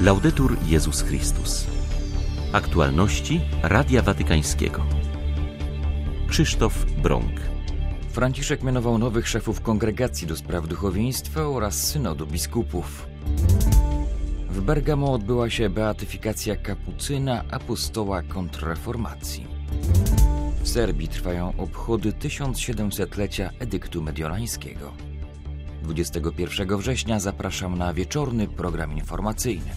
Laudetur Jezus Chrystus. Aktualności Radia Watykańskiego. Krzysztof Brąk. Franciszek mianował nowych szefów kongregacji do spraw duchowieństwa oraz synodu biskupów. W Bergamo odbyła się beatyfikacja kapucyna, apostoła kontrreformacji. W Serbii trwają obchody 1700-lecia edyktu mediolańskiego. 21 września zapraszam na wieczorny program informacyjny.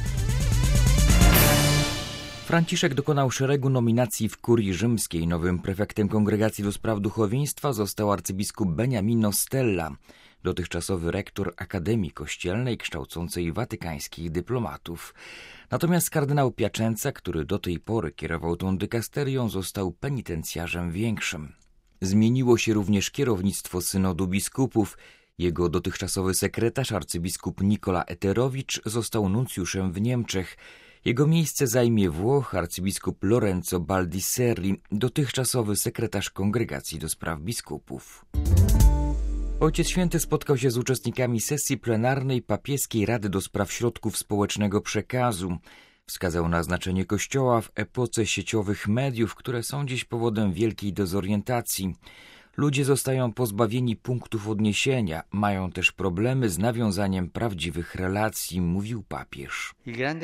Franciszek dokonał szeregu nominacji w kurii rzymskiej. Nowym prefektem Kongregacji do Spraw Duchowieństwa został arcybiskup Beniamino Stella, dotychczasowy rektor Akademii Kościelnej kształcącej watykańskich dyplomatów. Natomiast kardynał Piacenza, który do tej pory kierował tą dykasterią, został penitencjarzem większym. Zmieniło się również kierownictwo synodu biskupów. Jego dotychczasowy sekretarz, arcybiskup Nikola Eterowicz, został nuncjuszem w Niemczech. Jego miejsce zajmie Włoch arcybiskup Lorenzo Baldisserri, dotychczasowy sekretarz Kongregacji do Spraw Biskupów. Ojciec Święty spotkał się z uczestnikami sesji plenarnej Papieskiej Rady do Spraw Środków Społecznego Przekazu. Wskazał na znaczenie Kościoła w epoce sieciowych mediów, które są dziś powodem wielkiej dezorientacji. Ludzie zostają pozbawieni punktów odniesienia, mają też problemy z nawiązaniem prawdziwych relacji, mówił papież.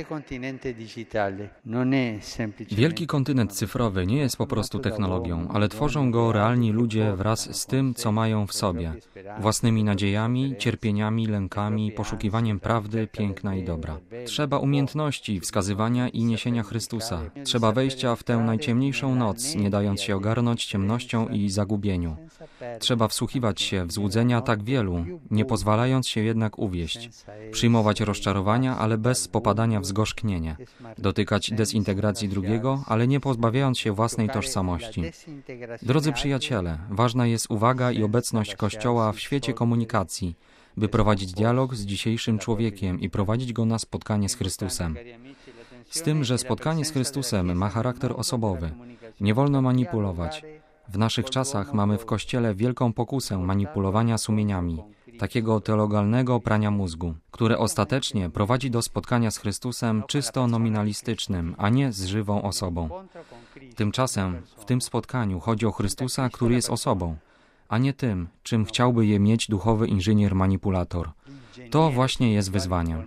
Wielki kontynent cyfrowy nie jest po prostu technologią, ale tworzą go realni ludzie wraz z tym, co mają w sobie. Własnymi nadziejami, cierpieniami, lękami, poszukiwaniem prawdy, piękna i dobra. Trzeba umiejętności wskazywania i niesienia Chrystusa. Trzeba wejścia w tę najciemniejszą noc, nie dając się ogarnąć ciemnością i zagubieniu. Trzeba wsłuchiwać się w złudzenia tak wielu, nie pozwalając się jednak uwieść. Przyjmować rozczarowania, ale bez popadania w zgorzknienie. Dotykać dezintegracji drugiego, ale nie pozbawiając się własnej tożsamości. Drodzy przyjaciele, ważna jest uwaga i obecność Kościoła w świecie komunikacji, by prowadzić dialog z dzisiejszym człowiekiem i prowadzić go na spotkanie z Chrystusem. Z tym, że spotkanie z Chrystusem ma charakter osobowy. Nie wolno manipulować. W naszych czasach mamy w Kościele wielką pokusę manipulowania sumieniami, takiego teologalnego prania mózgu, które ostatecznie prowadzi do spotkania z Chrystusem czysto nominalistycznym, a nie z żywą osobą. Tymczasem w tym spotkaniu chodzi o Chrystusa, który jest osobą, a nie tym, czym chciałby je mieć duchowy inżynier manipulator. To właśnie jest wyzwaniem.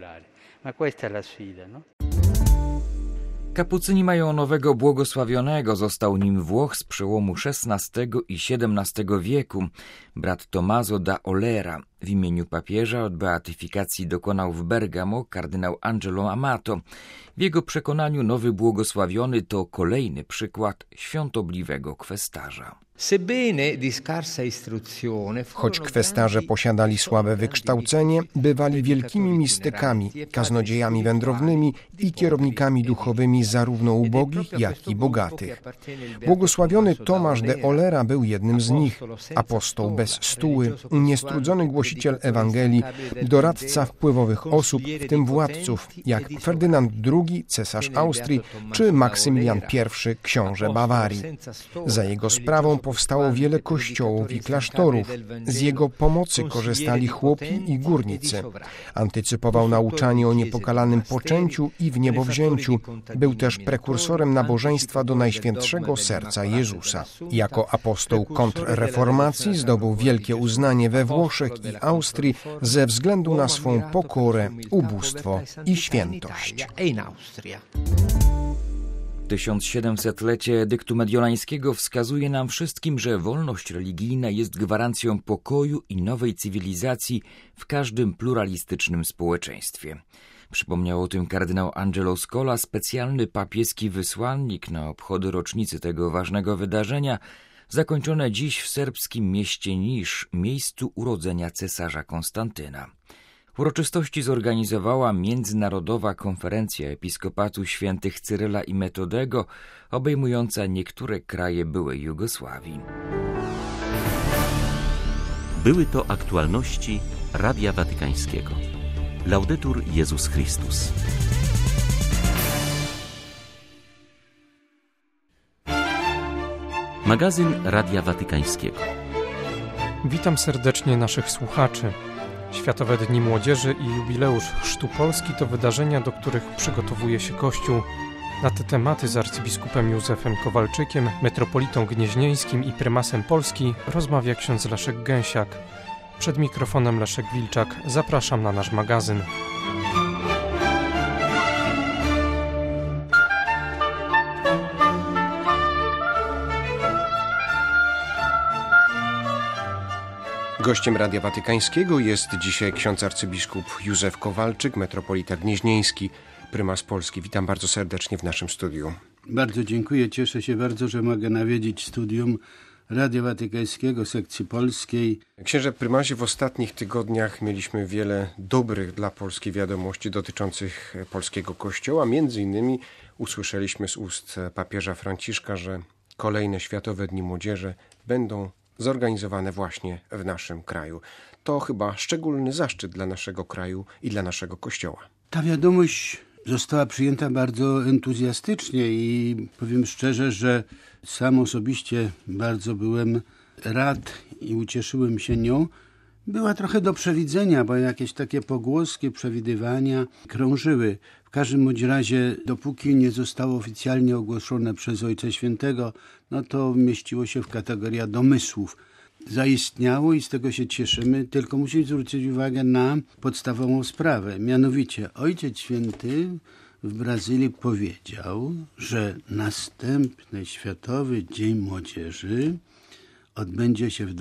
Kapucyni mają nowego błogosławionego, został nim Włoch z przełomu XVI i XVII wieku, brat Tommaso da Olera. W imieniu papieża od beatyfikacji dokonał w Bergamo kardynał Angelo Amato. W jego przekonaniu nowy błogosławiony to kolejny przykład świątobliwego kwestarza. Choć kwestarze posiadali słabe wykształcenie, bywali wielkimi mistykami, kaznodziejami wędrownymi i kierownikami duchowymi zarówno ubogich, jak i bogatych. Błogosławiony Tomasz de Olera był jednym z nich, apostoł bez stuły, niestrudzony głosiciel Ewangelii, doradca wpływowych osób, w tym władców, jak Ferdynand II, cesarz Austrii, czy Maksymilian I, książę Bawarii. Za jego sprawą powstało wiele kościołów i klasztorów. Z jego pomocy korzystali chłopi i górnicy. Antycypował nauczanie o niepokalanym poczęciu i wniebowzięciu. Był też prekursorem nabożeństwa do Najświętszego Serca Jezusa. Jako apostoł kontrreformacji zdobył wielkie uznanie we Włoszech i Austrii ze względu na swą pokorę, ubóstwo i świętość. 1700-lecie edyktu mediolańskiego wskazuje nam wszystkim, że wolność religijna jest gwarancją pokoju i nowej cywilizacji w każdym pluralistycznym społeczeństwie. Przypomniał o tym kardynał Angelo Scola, specjalny papieski wysłannik na obchody rocznicy tego ważnego wydarzenia, zakończone dziś w serbskim mieście Nisz, miejscu urodzenia cesarza Konstantyna. Uroczystości zorganizowała Międzynarodowa Konferencja Episkopatu Świętych Cyryla i Metodego, obejmująca niektóre kraje byłej Jugosławii. Były to aktualności Radia Watykańskiego. Laudetur Jezus Chrystus. Magazyn Radia Watykańskiego. Witam serdecznie naszych słuchaczy. Światowe Dni Młodzieży i jubileusz Chrztu Polski to wydarzenia, do których przygotowuje się Kościół. Na te tematy z arcybiskupem Józefem Kowalczykiem, metropolitą gnieźnieńskim i prymasem Polski rozmawia ksiądz Leszek Gęsiak. Przed mikrofonem Leszek Wilczak. Zapraszam na nasz magazyn. Gościem Radia Watykańskiego jest dzisiaj ksiądz arcybiskup Józef Kowalczyk, metropolita gnieźnieński, prymas Polski. Witam bardzo serdecznie w naszym studiu. Bardzo dziękuję, cieszę się bardzo, że mogę nawiedzić studium Radia Watykańskiego, sekcji polskiej. Księże prymasie, w ostatnich tygodniach mieliśmy wiele dobrych dla Polski wiadomości dotyczących polskiego Kościoła. Między innymi usłyszeliśmy z ust papieża Franciszka, że kolejne Światowe Dni Młodzieży będą zorganizowane właśnie w naszym kraju. To chyba szczególny zaszczyt dla naszego kraju i dla naszego Kościoła. Ta wiadomość została przyjęta bardzo entuzjastycznie i powiem szczerze, że sam osobiście bardzo byłem rad i ucieszyłem się nią. Była trochę do przewidzenia, bo jakieś takie pogłoski, przewidywania krążyły. W każdym bądź razie, dopóki nie zostało oficjalnie ogłoszone przez Ojca Świętego, no to mieściło się w kategorię domysłów. Zaistniało i z tego się cieszymy, tylko musimy zwrócić uwagę na podstawową sprawę. Mianowicie Ojciec Święty w Brazylii powiedział, że następny Światowy Dzień Młodzieży odbędzie się w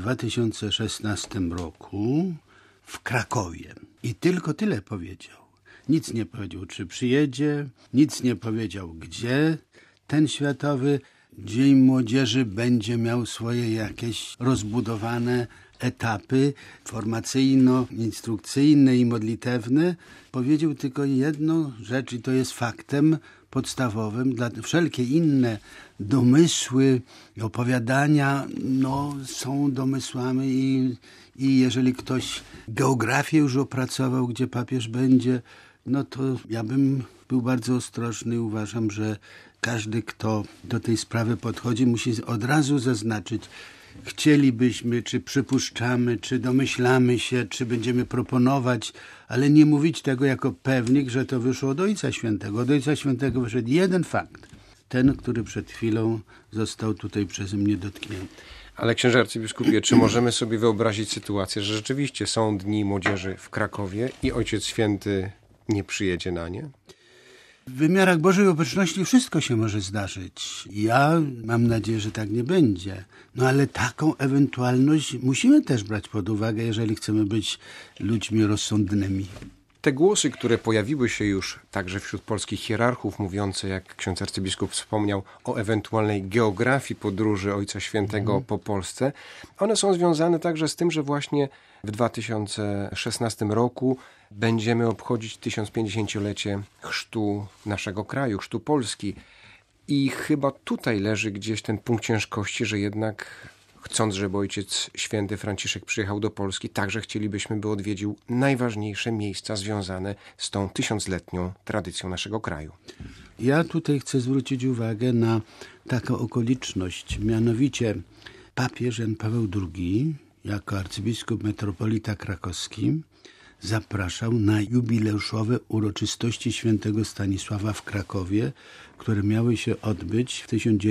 2016 roku w Krakowie. I tylko tyle powiedział. Nic nie powiedział, czy przyjedzie, nic nie powiedział, gdzie ten Światowy Dzień Młodzieży będzie miał swoje jakieś rozbudowane etapy formacyjno-instrukcyjne i modlitewne. Powiedział tylko jedną rzecz i to jest faktem podstawowym. Dla wszelkie inne domysły, opowiadania są domysłami i jeżeli ktoś geografię już opracował, gdzie papież będzie, no to ja bym był bardzo ostrożny i uważam, że każdy, kto do tej sprawy podchodzi, musi od razu zaznaczyć, chcielibyśmy, czy przypuszczamy, czy domyślamy się, czy będziemy proponować, ale nie mówić tego jako pewnik, że to wyszło od Ojca Świętego. Od Ojca Świętego wyszedł jeden fakt. Ten, który przed chwilą został tutaj przeze mnie dotknięty. Ale księże arcybiskupie, czy możemy sobie wyobrazić sytuację, że rzeczywiście są Dni Młodzieży w Krakowie i Ojciec Święty nie przyjedzie na nie? W wymiarach Bożej Obecności wszystko się może zdarzyć. Ja mam nadzieję, że tak nie będzie. No ale taką ewentualność musimy też brać pod uwagę, jeżeli chcemy być ludźmi rozsądnymi. Te głosy, które pojawiły się już także wśród polskich hierarchów, mówiące, jak ksiądz arcybiskup wspomniał, o ewentualnej geografii podróży Ojca Świętego po Polsce, one są związane także z tym, że właśnie w 2016 roku będziemy obchodzić 1050-lecie chrztu naszego kraju, chrztu Polski. I chyba tutaj leży gdzieś ten punkt ciężkości, że jednak chcąc, żeby Ojciec Święty Franciszek przyjechał do Polski, także chcielibyśmy, by odwiedził najważniejsze miejsca związane z tą 1000-letnią tradycją naszego kraju. Ja tutaj chcę zwrócić uwagę na taką okoliczność, mianowicie papież Jan Paweł II, jako arcybiskup metropolita krakowski, zapraszał na jubileuszowe uroczystości świętego Stanisława w Krakowie, które miały się odbyć w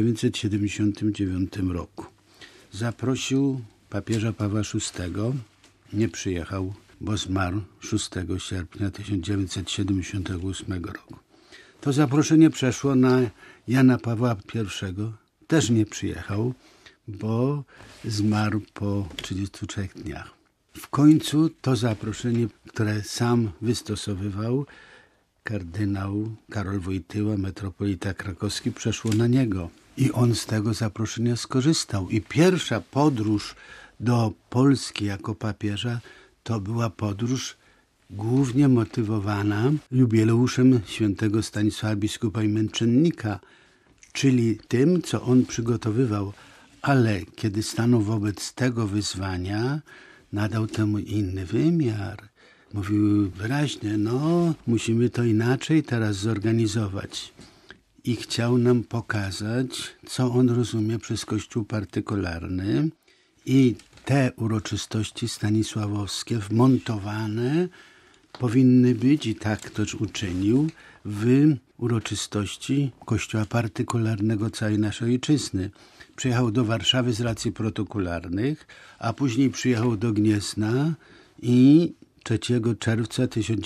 1979 roku. Zaprosił papieża Pawła VI, nie przyjechał, bo zmarł 6 sierpnia 1978 roku. To zaproszenie przeszło na Jana Pawła I, też nie przyjechał, bo zmarł po 33 dniach. W końcu to zaproszenie, które sam wystosowywał, kardynał Karol Wojtyła, metropolita krakowski, przeszło na niego. I on z tego zaproszenia skorzystał. I pierwsza podróż do Polski jako papieża to była podróż głównie motywowana jubileuszem świętego Stanisława biskupa i męczennika, czyli tym, co on przygotowywał. Ale kiedy stanął wobec tego wyzwania, nadał temu inny wymiar. Mówił wyraźnie, musimy to inaczej teraz zorganizować. I chciał nam pokazać, co on rozumie przez Kościół partykularny. I te uroczystości stanisławowskie wmontowane powinny być, i tak ktoś uczynił, w uroczystości Kościoła partykularnego całej naszej ojczyzny. Przyjechał do Warszawy z racji protokolarnych, a później przyjechał do Gniezna i 3 czerwca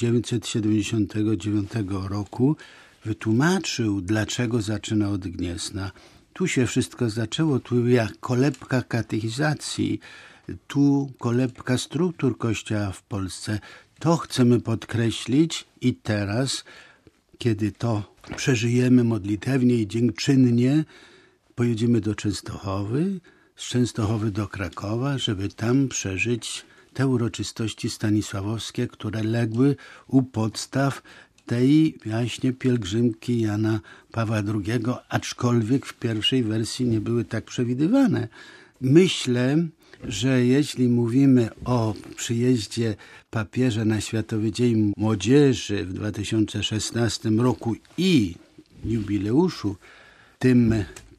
1979 roku wytłumaczył, dlaczego zaczyna od Gniezna. Tu się wszystko zaczęło, tu jak kolebka katechizacji, tu kolebka struktur Kościoła w Polsce. To chcemy podkreślić i teraz, kiedy to przeżyjemy modlitewnie i dziękczynnie, pojedziemy do Częstochowy, z Częstochowy do Krakowa, żeby tam przeżyć te uroczystości stanisławowskie, które legły u podstaw tej właśnie pielgrzymki Jana Pawła II, aczkolwiek w pierwszej wersji nie były tak przewidywane. Myślę, że jeśli mówimy o przyjeździe papieża na Światowy Dzień Młodzieży w 2016 roku i jubileuszu tym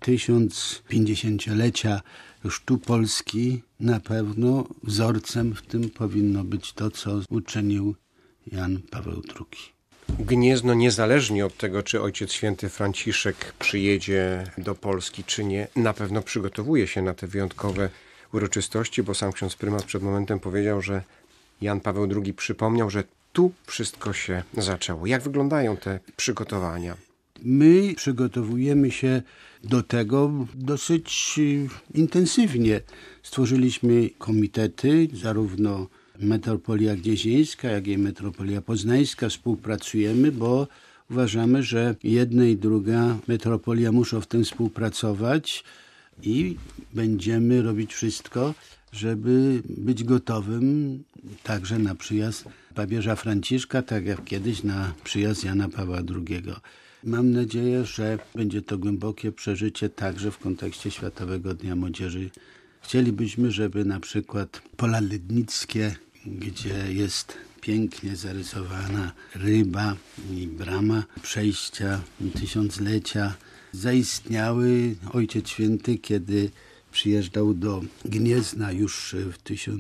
1050-lecia chrztu Polski, na pewno wzorcem w tym powinno być to, co uczynił Jan Paweł II. Gniezno, niezależnie od tego, czy Ojciec Święty Franciszek przyjedzie do Polski, czy nie, na pewno przygotowuje się na te wyjątkowe uroczystości, bo sam ksiądz prymas przed momentem powiedział, że Jan Paweł II przypomniał, że tu wszystko się zaczęło. Jak wyglądają te przygotowania? My przygotowujemy się do tego dosyć intensywnie. Stworzyliśmy komitety, zarówno Metropolia Gnieźnieńska, jak i Metropolia Poznańska. Współpracujemy, bo uważamy, że jedna i druga metropolia muszą w tym współpracować i będziemy robić wszystko, żeby być gotowym także na przyjazd papieża Franciszka, tak jak kiedyś na przyjazd Jana Pawła II. Mam nadzieję, że będzie to głębokie przeżycie także w kontekście Światowego Dnia Młodzieży. Chcielibyśmy, żeby na przykład pola lednickie, gdzie jest pięknie zarysowana ryba i brama przejścia tysiąclecia, zaistniały. Ojciec Święty, kiedy przyjeżdżał do Gniezna już w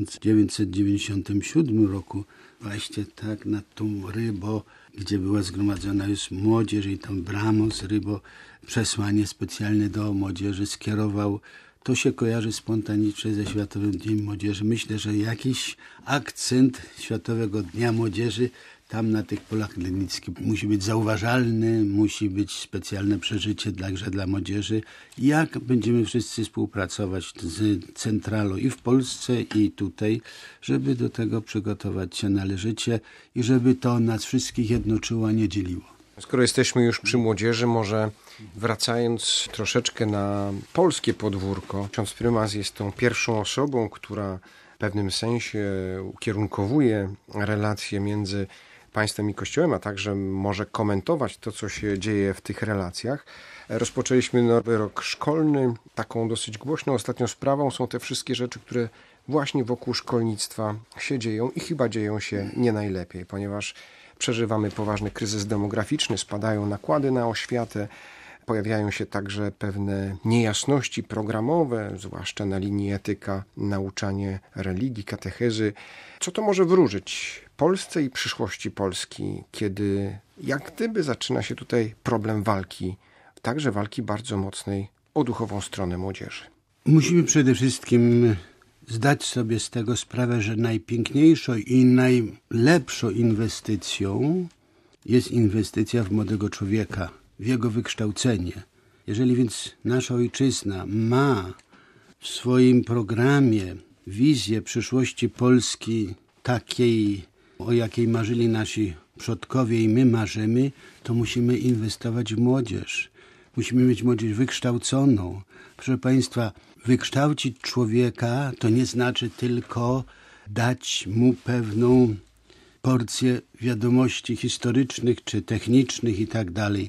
1997 roku, właśnie tak nad tą rybą, gdzie była zgromadzona już młodzież i tam bramą z rybą, przesłanie specjalne do młodzieży skierował. To się kojarzy spontanicznie ze Światowym Dniem Młodzieży. Myślę, że jakiś akcent Światowego Dnia Młodzieży tam na tych polach lednickich musi być zauważalny, musi być specjalne przeżycie także dla młodzieży. Jak będziemy wszyscy współpracować z centralą i w Polsce, i tutaj, żeby do tego przygotować się należycie i żeby to nas wszystkich jednoczyło, a nie dzieliło. Skoro jesteśmy już przy młodzieży, może wracając troszeczkę na polskie podwórko, ksiądz prymas jest tą pierwszą osobą, która w pewnym sensie ukierunkowuje relacje między państwem i Kościołem, a także może komentować to, co się dzieje w tych relacjach. Rozpoczęliśmy nowy rok szkolny. Taką dosyć głośną ostatnią sprawą są te wszystkie rzeczy, które właśnie wokół szkolnictwa się dzieją i chyba dzieją się nie najlepiej, ponieważ przeżywamy poważny kryzys demograficzny, spadają nakłady na oświatę, pojawiają się także pewne niejasności programowe, zwłaszcza na linii etyka, nauczanie religii, katechezy. Co to może wróżyć Polsce i przyszłości Polski, kiedy jak gdyby zaczyna się tutaj problem walki, także walki bardzo mocnej o duchową stronę młodzieży? Musimy przede wszystkim zdać sobie z tego sprawę, że najpiękniejszą i najlepszą inwestycją jest inwestycja w młodego człowieka, w jego wykształcenie. Jeżeli więc nasza ojczyzna ma w swoim programie wizję przyszłości Polski takiej, o jakiej marzyli nasi przodkowie i my marzymy, to musimy inwestować w młodzież. Musimy mieć młodzież wykształconą. Proszę Państwa, wykształcić człowieka to nie znaczy tylko dać mu pewną porcję wiadomości historycznych czy technicznych i tak dalej.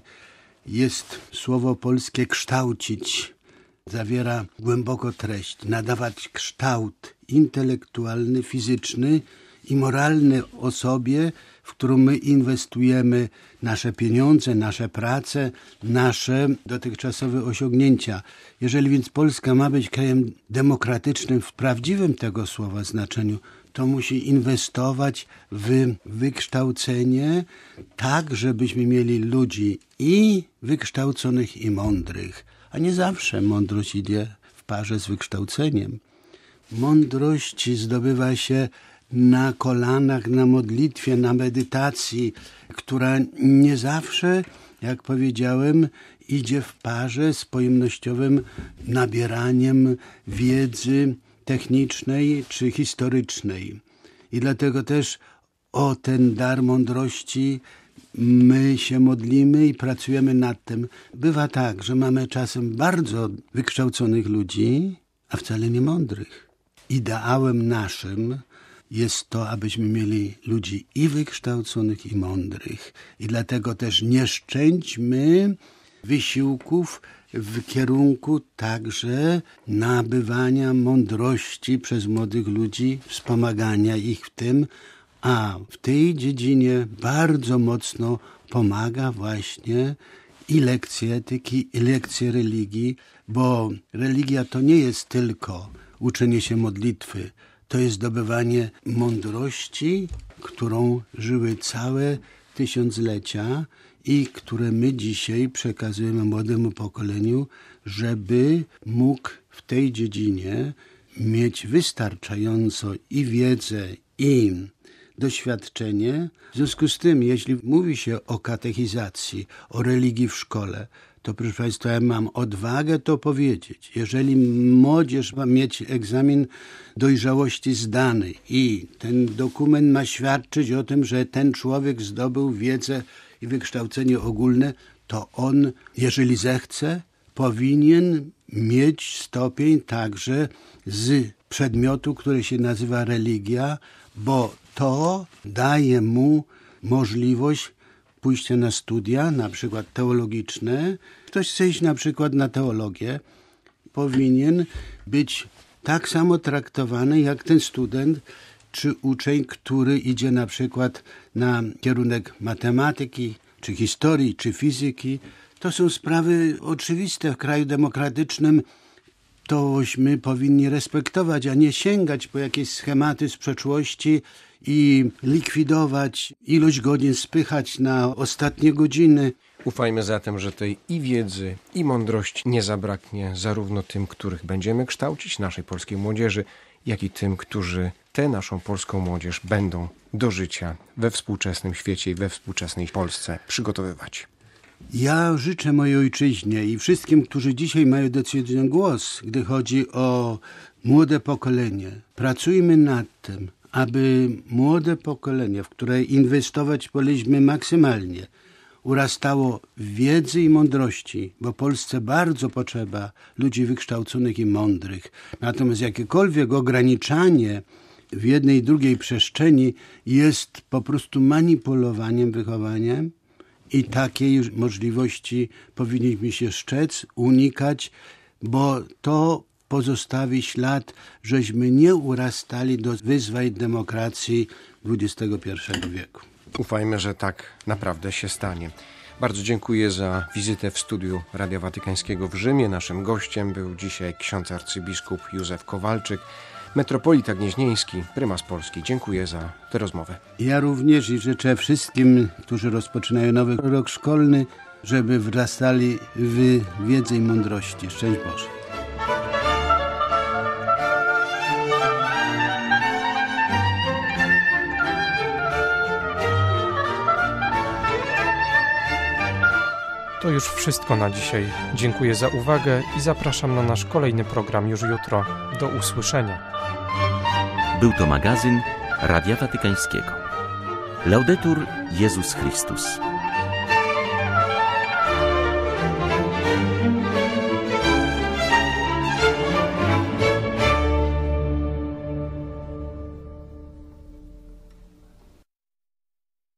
Jest słowo polskie kształcić. Zawiera głęboko treść, nadawać kształt intelektualny, fizyczny i moralny osobie w którą my inwestujemy nasze pieniądze, nasze prace, nasze dotychczasowe osiągnięcia. Jeżeli więc Polska ma być krajem demokratycznym w prawdziwym tego słowa znaczeniu, to musi inwestować w wykształcenie tak, żebyśmy mieli ludzi i wykształconych, i mądrych. A nie zawsze mądrość idzie w parze z wykształceniem. Mądrość zdobywa się na kolanach, na modlitwie, na medytacji, która nie zawsze, jak powiedziałem, idzie w parze z pojemnościowym nabieraniem wiedzy technicznej czy historycznej. I dlatego też o ten dar mądrości my się modlimy i pracujemy nad tym. Bywa tak, że mamy czasem bardzo wykształconych ludzi, a wcale nie mądrych. Ideałem naszym jest to, abyśmy mieli ludzi i wykształconych, i mądrych. I dlatego też nie szczędźmy wysiłków w kierunku także nabywania mądrości przez młodych ludzi, wspomagania ich w tym, a w tej dziedzinie bardzo mocno pomaga właśnie i lekcje etyki, i lekcje religii, bo religia to nie jest tylko uczenie się modlitwy, to jest zdobywanie mądrości, którą żyły całe tysiąclecia i które my dzisiaj przekazujemy młodemu pokoleniu, żeby mógł w tej dziedzinie mieć wystarczająco i wiedzę, i doświadczenie. W związku z tym, jeśli mówi się o katechizacji, o religii w szkole, to proszę Państwa, ja mam odwagę to powiedzieć. Jeżeli młodzież ma mieć egzamin dojrzałości zdany i ten dokument ma świadczyć o tym, że ten człowiek zdobył wiedzę i wykształcenie ogólne, to on, jeżeli zechce, powinien mieć stopień także z przedmiotu, który się nazywa religia, bo to daje mu możliwość pójścia na studia, na przykład teologiczne. Ktoś chce iść na przykład na teologię, powinien być tak samo traktowany jak ten student czy uczeń, który idzie na przykład na kierunek matematyki, czy historii, czy fizyki. To są sprawy oczywiste w kraju demokratycznym. Tośmy powinni respektować, a nie sięgać po jakieś schematy z przeszłości i likwidować ilość godzin, spychać na ostatnie godziny. Ufajmy zatem, że tej i wiedzy, i mądrości nie zabraknie zarówno tym, których będziemy kształcić, naszej polskiej młodzieży, jak i tym, którzy tę naszą polską młodzież będą do życia we współczesnym świecie i we współczesnej Polsce przygotowywać. Ja życzę mojej ojczyźnie i wszystkim, którzy dzisiaj mają decyzyjny głos, gdy chodzi o młode pokolenie. Pracujmy nad tym, aby młode pokolenie, w które inwestować powinniśmy maksymalnie, urastało w wiedzy i mądrości, bo Polsce bardzo potrzeba ludzi wykształconych i mądrych. Natomiast jakiekolwiek ograniczanie w jednej i drugiej przestrzeni jest po prostu manipulowaniem wychowaniem i takiej możliwości powinniśmy się strzec, unikać, bo to pozostawi ślad, żeśmy nie urastali do wyzwań demokracji XXI wieku. Ufajmy, że tak naprawdę się stanie. Bardzo dziękuję za wizytę w studiu Radia Watykańskiego w Rzymie. Naszym gościem był dzisiaj ksiądz arcybiskup Józef Kowalczyk, metropolita gnieźnieński, prymas Polski. Dziękuję za tę rozmowę. Ja również i życzę wszystkim, którzy rozpoczynają nowy rok szkolny, żeby wrastali w wiedzę i mądrości. Szczęść Boże. To już wszystko na dzisiaj. Dziękuję za uwagę i zapraszam na nasz kolejny program już jutro. Do usłyszenia. Był to magazyn Radia Watykańskiego. Laudetur Jezus Chrystus.